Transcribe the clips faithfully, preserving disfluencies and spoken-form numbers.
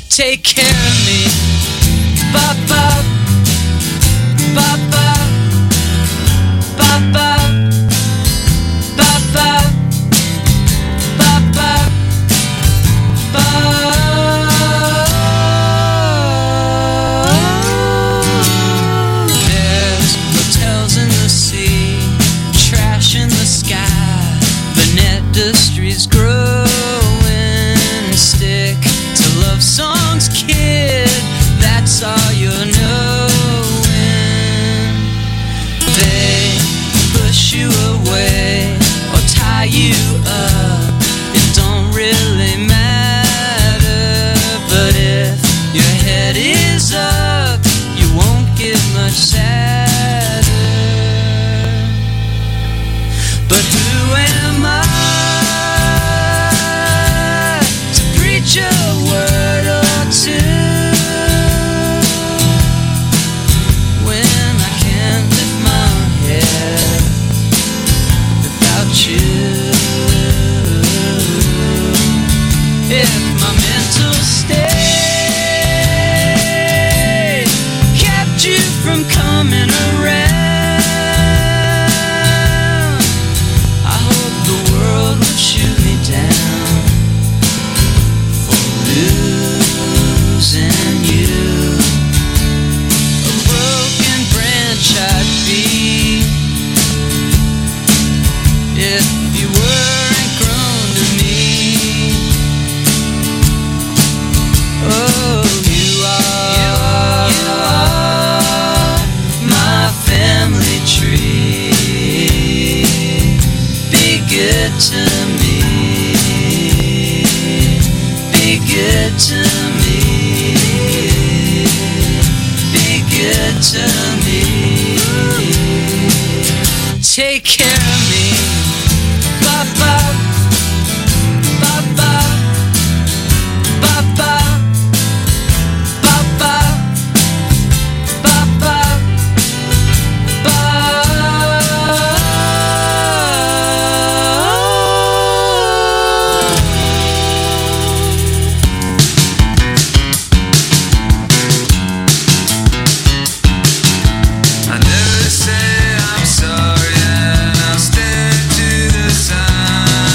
take care of me. Ba ba ba ba ba ba ba ba ba ba ba. There's hotels in the sea, trash in the sky. The net industry's growing. Stick to love songs, kid. That's all you're knowing. They push you away or tie you up. It don't really matter. But if your head is up, you won't get much sadder. But who am I to preach a word or two when I can't lift my head without you? If my mental state kept you from coming around, I hope the world would shoot me down for losing you. A broken branch I'd be if you weren't grown to me. Oh, you are, you are my family tree. Be good to me. Be good to me. Be good to me. Take care of me. Ba ba ba ba ba ba ba ba ba ba ba. I never say I'm sorry and I'll stand to the sun.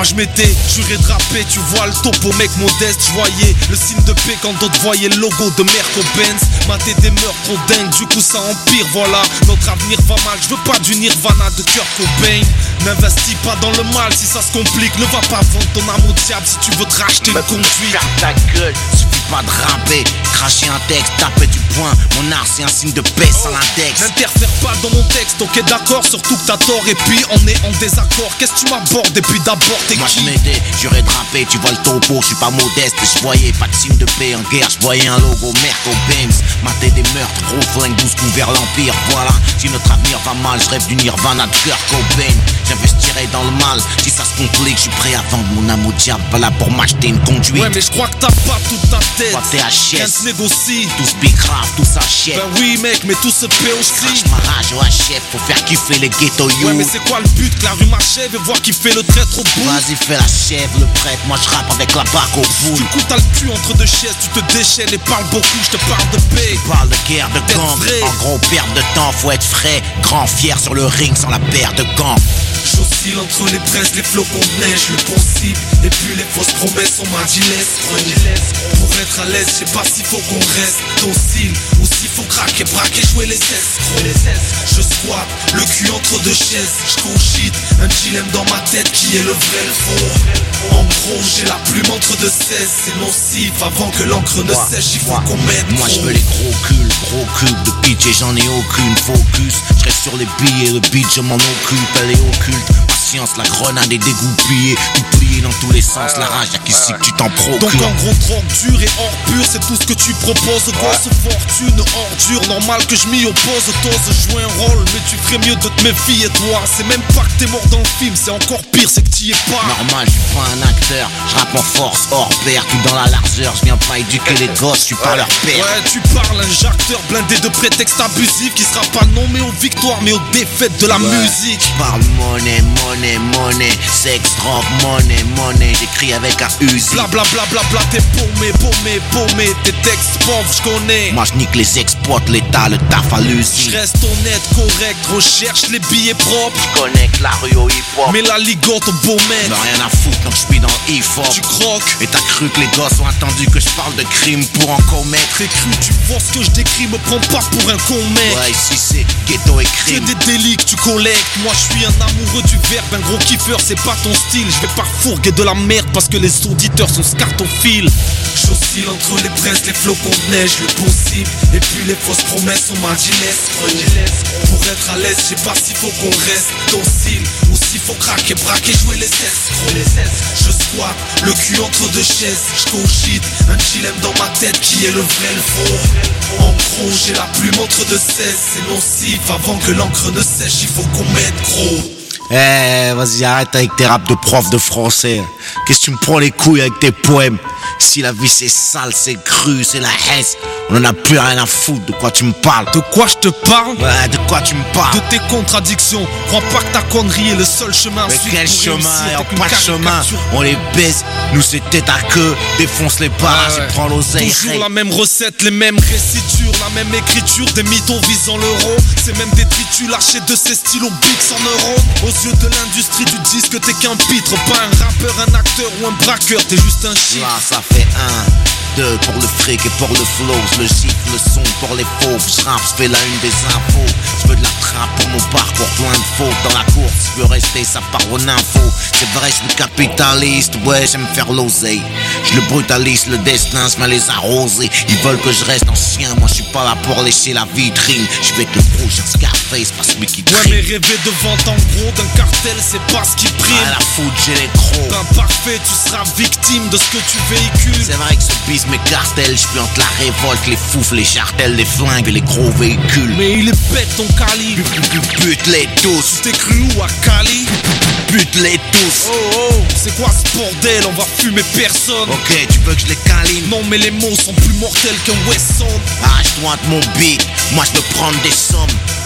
je m'étais juré de rapper, tu vois le topo mec modeste. Je voyais le signe de paix quand d'autres voyaient le logo de Merco-Benz. Mater des meurtres trop dingues, du coup ça empire, voilà. Notre avenir va mal, je veux pas du Nirvana de Kurt Cobain. N'investis pas dans le mal si ça se complique. Ne va pas vendre ton âme au diable si tu veux te racheter une conduite. Ferme ta gueule, suffit pas de rapper. Cracher un texte, taper du poing. Mon art c'est un signe de paix sans l'index. N'interfère pas dans mon texte, ok d'accord, surtout que t'as tort. Et puis on est en désaccord, qu'est-ce que tu m'abordes? Et puis d'abord t'es Moi qui? je m'étais juré de rapper, tu vois le topo, je suis pas modeste. Je voyais pas de signe de paix en guerre, je voyais un logo Merco-Benz. Mater des meurtres, gros flingue, douze coups vers l'empire. Voilà, si notre avenir va mal, je rêve du Nirvana de Kurt Cobain. J'investirai dans le mal, si ça se complique, je suis prêt à vendre mon âme au diable. Voilà pour m'acheter une conduite. Ouais mais je crois que t'as pas toute ta tête. Toi t'es Rien H S, se négocie. tous big grave, tous achètent. Ben oui mec, mais tout se paie aussi. Crache ma rage au H F, faut faire kiffer les ghetto youth. Ouais mais c'est quoi le but? Que la rue m'achève et voir qui fait le traître au bout. Vas-y fais la chèvre, le prêtre, moi je rappe avec la barque au bout. Du coup t'as le cul entre deux chaises, tu te déchaînes et parles beaucoup, je te parle de paix. Parle de guerre, de D'être gang. vrai. En gros, perte de temps, faut être frais. Grand fier sur le ring sans la paire de gants. J'oscille entre les braises, les flocons de neige, le possible. Et puis les fausses promesses, on m'a dit laisse, laisse. Pour être à l'aise, je sais pas s'il faut qu'on reste docile ou s'il faut craquer, braquer, jouer les escrocs. Je squatte, le cul entre deux chaises, je cogite un dilemme dans ma tête qui est le vrai, le faux. En gros, j'ai la plume entre deux seize, c'est nocif. Avant que l'encre ne Moi, sèche, il faut moi, qu'on mette Moi je trop. veux les gros culs, gros cubes de pitch et j'en ai aucune focus. Je reste sur les billets, le beat je m'en occupe, elle est occulte. Patience, la grenade est dégoupillée, tout plié dans tous les sens, la rage y'a qu'ici que tu t'en procures. Donc en gros drogue dure et hors pur, c'est tout ce que tu proposes. Grosse fortune, ordure, normal que je m'y oppose. T'oses jouer un rôle, mais tu ferais mieux de te méfier toi. C'est même pas que t'es mort dans le film, c'est encore pire, c'est que t'y es pas. Normal, je suis pas un acteur, je rappe en force, hors pair, tout dans la largeur, je viens pas éduquer les gosses, je suis pas leur père. Ouais, tu parles, un jacteur blindé de prétextes abusifs qui sera pas nommé aux victoires mais aux défaites de la Ouais. musique. Je parle monnaie, monnaie, monnaie, sexe, drogue, monnaie, monnaie, j'écris avec un Uzi. Bla bla bla bla bla, t'es paumé, paumé, paumé, tes textes pauvres, je connais. Moi je nique les exploite, l'état, le taf à l'usine. Je reste honnête, correct, recherche les billets propres. Je connecte la rue au hip-hop. Mais la ligote au beau Mais maître. rien à foutre, donc je suis dans le hip-hop. Tu croques. Et t'as cru que les gosses ont attendu que je parle de crime pour en commettre? T'es cru, tu vois ce que je décris, me prends pas pour un con mec. Ouais, ici c'est ghetto et Que crime. des délits que tu collectes. Moi je suis un amoureux du verbe, un gros kiffeur, c'est pas ton style. Je vais pas fourguer de la merde parce que les auditeurs sont scartophiles. J'oscille entre les braises, les flocons de neige, le possible. Et puis les fausses promesses, on m'a dit laisse. Pour être à l'aise, je sais pas s'il faut qu'on reste docile ou s'il faut craquer, braquer, jouer les escrocs. Je squatte, le cul entre deux chaises, je cogite un dilemme dans ma tête qui est le vrai, le faux. En gros, j'ai la plume entre deux seize, c'est nocif. Avant que l'encre ne sèche, il faut qu'on mette gros. Eh, vas-y, arrête avec tes raps de prof de français. Qu'est-ce que tu me prends les couilles avec tes poèmes? Si la vie c'est sale, c'est cru, c'est la haisse, on en a plus rien à foutre. De quoi tu me parles? De quoi je te parle? Ouais, de quoi tu me De parles? tes contradictions. Crois pas que ta connerie est le seul chemin. Mais Ensuite, quel pour chemin? réussir, Y'a t'es qu'une pas de chemin. caricature. On les baisse, nous c'est tête à queue. Défonce les barrages Ouais, ouais. et prends l'oseille. Toujours la même recette, les mêmes récitures, la même écriture, des mythos visant l'euro. C'est même des tritus lâchés de ces stylos Bix en euros. Aux yeux de l'industrie du disque, t'es qu'un pitre, pas un rappeur, un acteur ou un braqueur, t'es juste un chiffre. Là, ça fait un, deux pour le fric et pour le flow. Le chiffre, le son pour les faux. Je rappe, je fais la une des infos. Je veux de la trappe pour mon parcours, plein de fautes dans la course. Je veux rester, ça part aux infos. C'est vrai, je suis capitaliste, ouais, j'aime faire l'oseille. Je le brutalise, le destin, je viens les arroser. Ils veulent que je reste ancien, moi je suis pas là pour lécher la vitrine. Je vais être le prochain Scarface, pas celui qui Ouais, trime. mais rêver de vente en gros d'un cartel, c'est pas ce qui prime. À la foot, j'ai les crocs. Imparfait, tu seras victime de ce que tu véhicules. C'est vrai que ce bis m'écartèle, je suis entre la révolte, les foufs, les chartels, les flingues et les gros véhicules. Mais il est bête ton calibre. Bute-les tous, T'es cru où à Cali? bute-les tous. Oh oh, c'est quoi ce bordel? On va fumer personne. Ok, tu veux que je les câline? Non mais les mots sont plus mortels qu'un Wesson. Arrache-toi de mon beat, moi je veux prendre des sommes.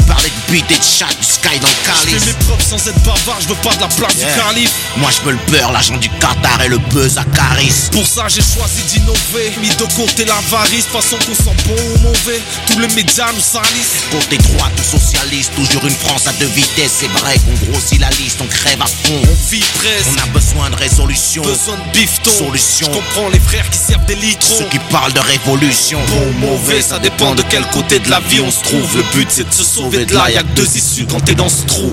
parler de beat et de chat, du sky dans le Je calice. fais mes preuves sans être bavard, je veux pas de la place Yeah. du calife. Moi je veux le beurre, l'argent du Qatar et le buzz à Caris. Pour ça j'ai choisi d'innover, mis de côté l'avarice, façon qu'on sent bon ou mauvais, tous les médias nous salissent. Côté droite ou socialiste, toujours une France à deux vitesses. C'est vrai qu'on grossit la liste, on crève à fond. On vit presse, On a besoin de résolution, besoin de bifton. Solution. Je comprends les frères qui servent des litrons. ceux qui parlent de révolution. Bon ou mauvais, ça dépend de quel côté de la vie on se trouve. Le but c'est de se sauver de là, y'a que deux issues quand t'es dans ce trou.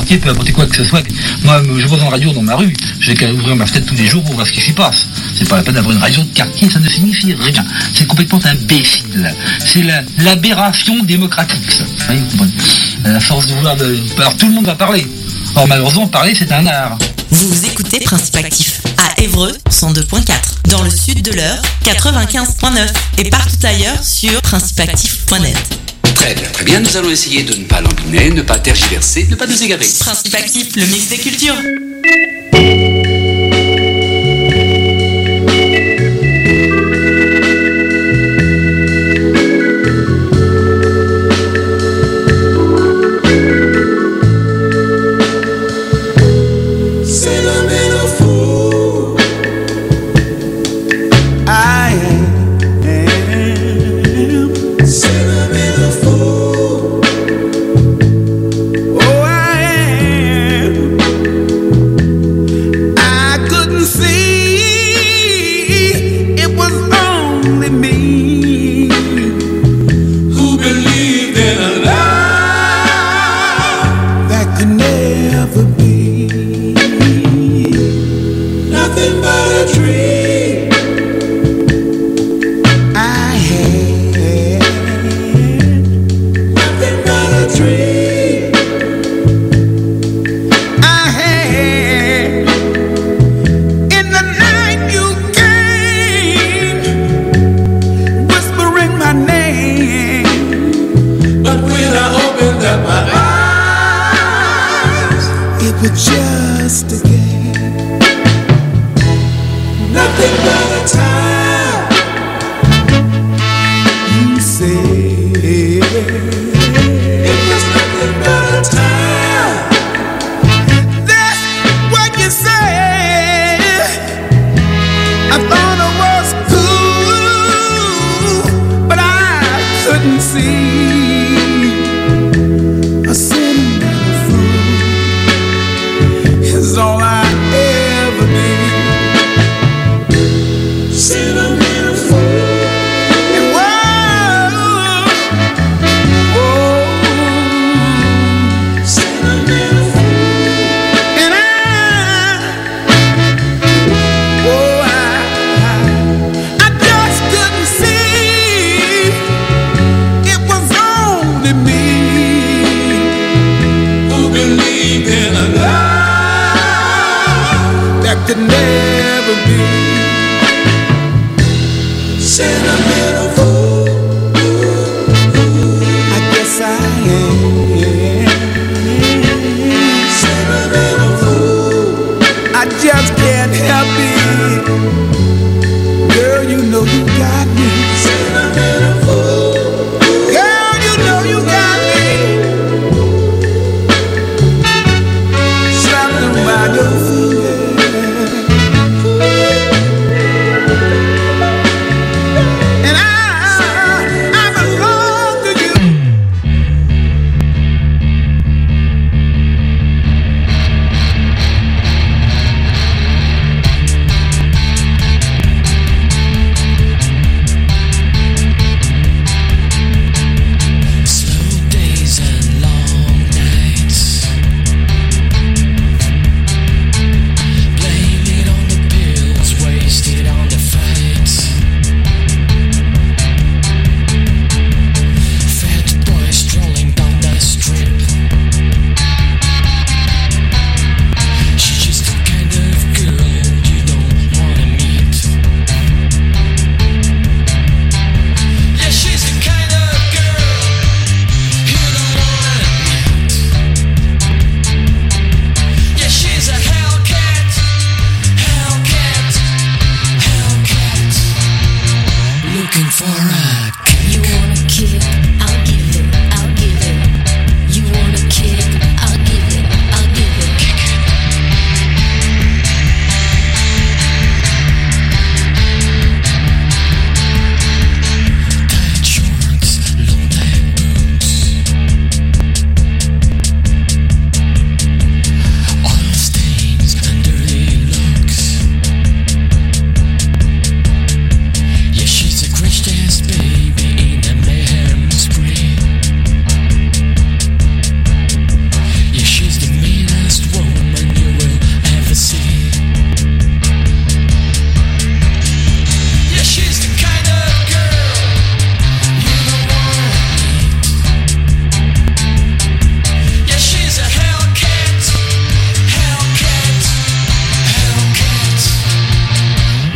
quartier peut apporter quoi que ce soit. Moi, je vois une radio dans ma rue, je vais qu'à ouvrir ma fenêtre tous les jours pour voir ce qui s'y passe. C'est pas la peine d'avoir une radio de quartier, ça ne signifie rien. C'est complètement imbécile. C'est la, l'aberration démocratique, ça. Vous voyez, vous comprenez ? À force de vouloir... De... Alors tout le monde va parler. Or malheureusement, parler, c'est un art. Vous écoutez Principe Actif à Évreux cent deux point quatre, dans le sud de l'Eure quatre-vingt-quinze point neuf et partout ailleurs sur principe actif point net. Très bien, très bien, nous allons essayer de ne pas lambiner, ne pas tergiverser, ne pas nous égarer. Principe Actif, le mix des cultures. Slap them by your feet.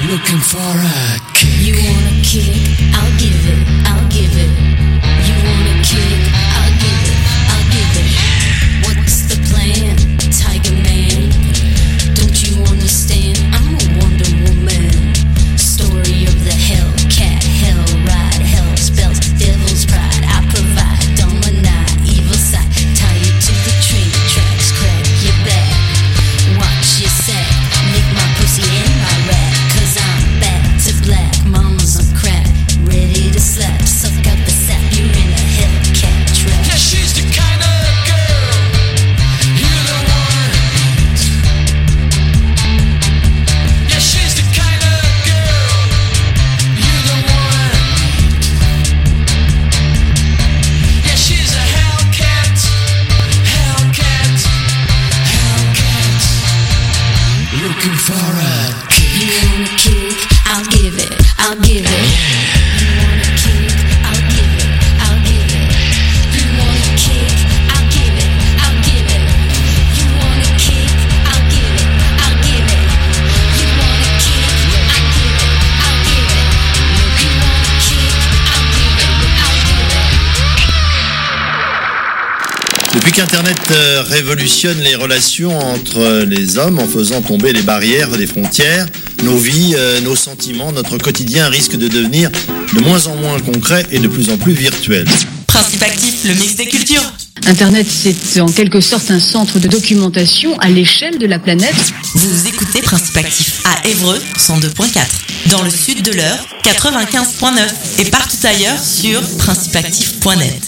Looking for a kick. You want a kick? I'll give it, I'll give it. You want a kick? I'll give it, I'll give it. What's the plan, Tiger Man? Don't you understand? I'm a Wonder Woman. Story of the Hellcat, hell ride, hell spells, devil's pride. I provide, dominate, evil side. Tie you to the train tracks, crack your back. Watch your sack, lick my pussy and my rat. Cause I'm back to black, mama's on crack. Ready to slap, suck out the sap. You're in a Hellcat trap. Yeah, she's the kind of girl you don't wanna meet. Yeah, she's the kind of girl you don't wanna meet. Yeah, she's a Hellcat, Hellcat, Hellcat. Looking for a kick. You want a kick? I'll give it, I'll give it. You want a kick? I'll give it, I'll give it. You want a kick? I'll give it, I'll give it. You want a kick? I'll give it, I'll give it. You want a kick? I'll give it, I'll give it. You want a kick? I'll give it, I'll give it. Depuis qu'Internet euh, révolutionne les relations entre les hommes en faisant tomber les barrières des frontières, nos vies, euh, nos sentiments, notre quotidien risque de devenir de moins en moins concret et de plus en plus virtuel. Principe actif, le mix des cultures. Internet, c'est en quelque sorte un centre de documentation à l'échelle de la planète. Vous écoutez Principe actif à Évreux cent deux point quatre, dans le sud de l'Eure quatre-vingt-quinze point neuf et partout ailleurs sur principe actif point net.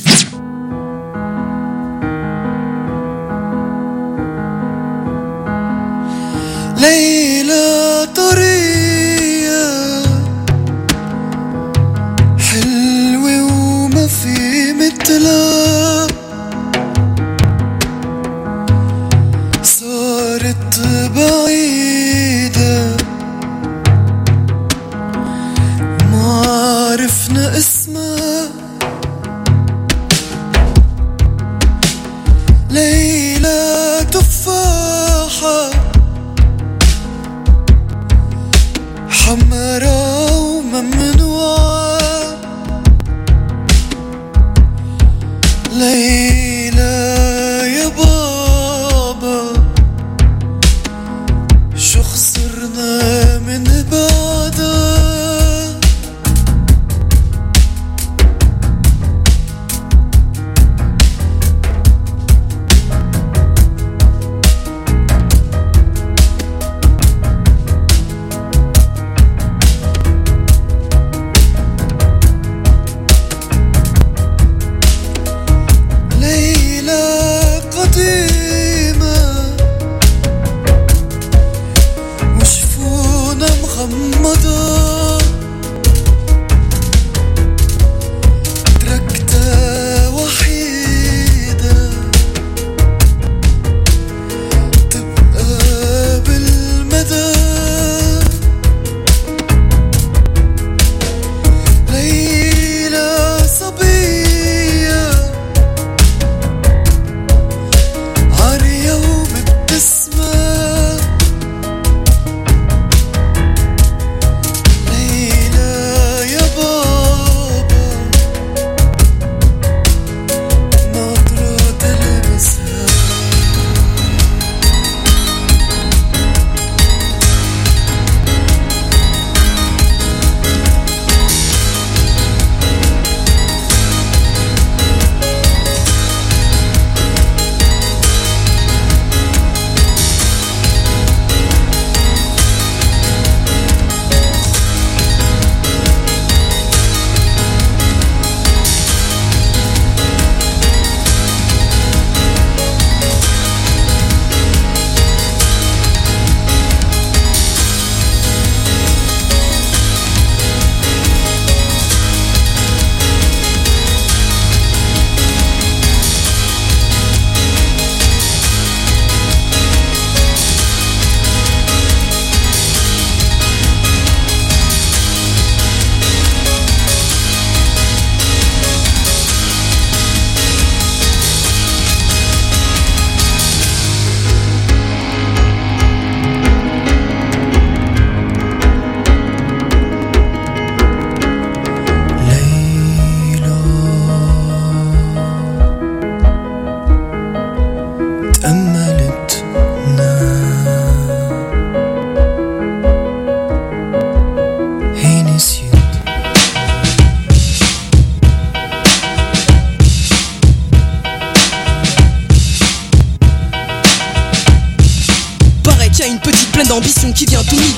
ليلة طرية حلوة وما في مثلها صارت بعيدة ما عرفنا اسمها ليلة تفاحة حمرا وممنوعة ليلى يا بابا شو خسرنا من بعدها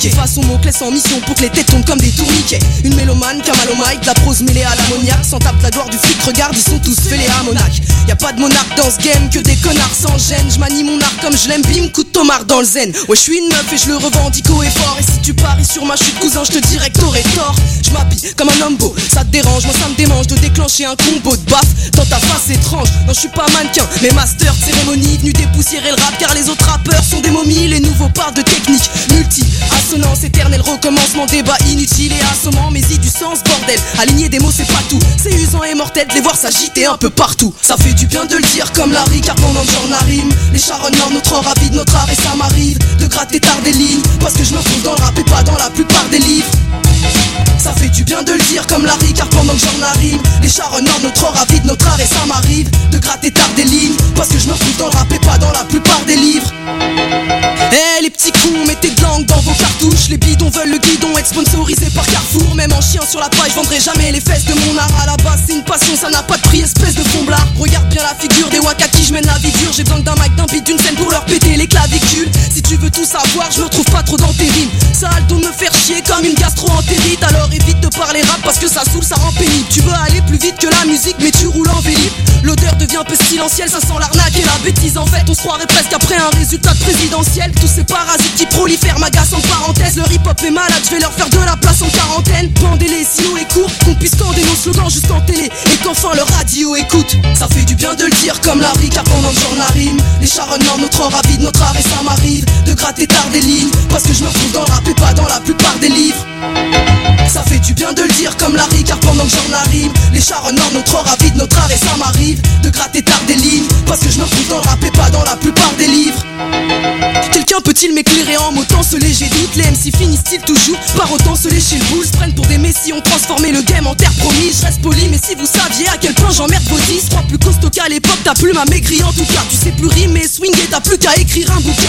De toute façon mon clé sans mission pour que les têtes tombent comme des tourniquets. Une mélomane, Kamal au mic, de la prose mêlée à l'ammoniaque. Sans tape la gloire du flic, regarde ils sont tous fêlés à Monac. Y'a pas de monarque dans ce game, que des connards sans gêne. J'manie mon art comme je l'aime, bim, coup de tomard dans le zen. Ouais j'suis une meuf et je le revendique haut et fort. Et si tu paries sur ma chute cousin, je te dirais que t'aurais tort. J'm'habille comme un homme beau, ça te dérange, moi ça me démange de déclencher un combo de baf dans ta face étrange. Non je suis pas mannequin, mais master de cérémonie, venu dépoussiérer le rap car les autres rappeurs sont des momies. Les nouveaux parlent de technique, multi, assonance, éternel recommencement, débat inutile et assommant. Mais y du sens bordel, aligner des mots c'est pas tout. C'est usant et mortel de les voir s'agiter un peu partout. Ça fait du bien de le dire comme Larry car pendant que j'en arrive les charonneurs, notre rapide, notre art et ça m'arrive de gratter tard des lignes parce que je me retrouve dans le rap et pas dans la plupart des livres. Ça fait du bien de le dire comme Larry car pendant que j'en arrive les charonneurs, notre rapide, notre art et ça m'arrive de gratter tard des lignes parce que je me retrouve dans le rap et pas dans la plupart des livres. Eh hey, les petits cons, mettez de langue dans vos cartouches. Les bidons veulent le guidon, être sponsorisé par Carrefour. Même en chien sur la page, je vendrai jamais les fesses de mon art. À la base c'est une passion, ça n'a pas de prix, espèce de fomblard. Regarde bien la figure des wakaki, je mène la vie dure. J'ai besoin d'un mic, d'un beat, d'une scène pour leur péter les clavicules. Si tu veux tout savoir, je me retrouve pas trop dans tes rimes. Ça a le don de me faire chier comme une gastro-entérite. Alors évite de parler rap parce que ça saoule, ça rend pénible. Tu veux aller plus vite que la musique mais tu roules en vélib. L'odeur devient un peu silentielle, ça sent l'arnaque et la bêtise. En fait on se croirait presque après un résultat présidentiel. Tous ces parasites qui prolifèrent m'agacent en parenthèse. Le hip-hop est malade, je vais leur faire de la place en quarantaine. Pendez-les si l'eau est court, qu'on puisse scander nos slogans jusqu'en télé et qu'enfin le radio écoute. Ça fait du bien de le dire comme Larry car pendant que j'en arrive les charonneurs, notre rapide, notre art et ça m'arrive de gratter tard des lignes parce que je me retrouve dans le rap et pas dans la plupart des livres. Ça fait du bien de le dire comme Larry car pendant que j'en arrive les charonneurs, notre rapide, notre art et ça m'arrive de gratter tard des lignes parce que je me retrouve dans le rap et pas dans la plupart des livres. Quelqu'un peut-il m'éclairer en m'ôtant ce léger doute? Les M C finissent-ils toujours par autant se lécher le boule? Se prennent pour des messies, ont transformé le game en terre promise. Je reste poli mais si vous saviez à quel point j'emmerde vos dix. Trois plus costaud qu'à l'époque, t'as plus ma maigrie en tout cas. Tu sais plus rimer, swinguer, t'as plus qu'à écrire un bouquin.